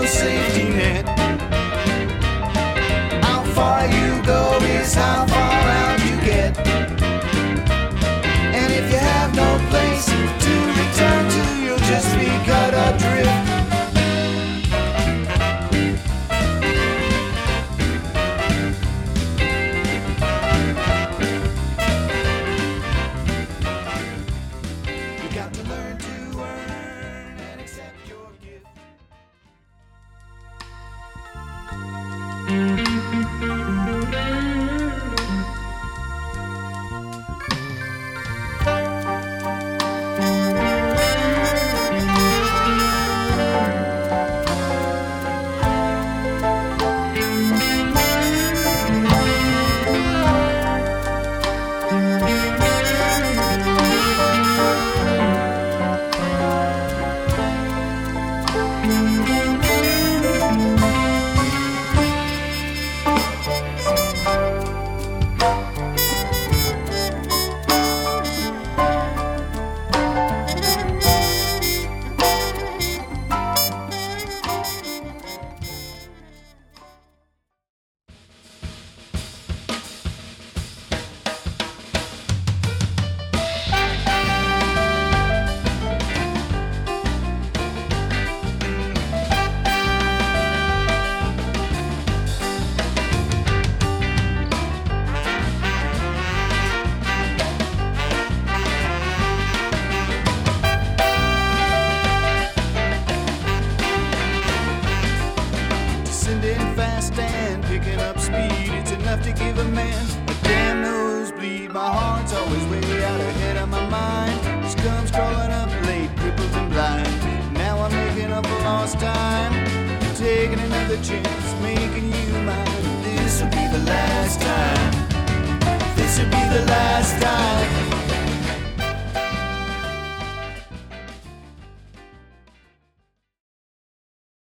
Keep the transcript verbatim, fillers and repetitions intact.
safety net. How far you go is how far out you get. And if you have no place to return to, you'll just be cut adrift. You got to learn to earn and accept your gift. Descending fast and picking up speed, it's enough to give a man a damn nosebleed. My heart's always way out ahead of my mind. She comes crawling up late, crippled and blind. Now I'm making up for lost time, taking another chance, making you mine. This will be the last time. This will be the last time.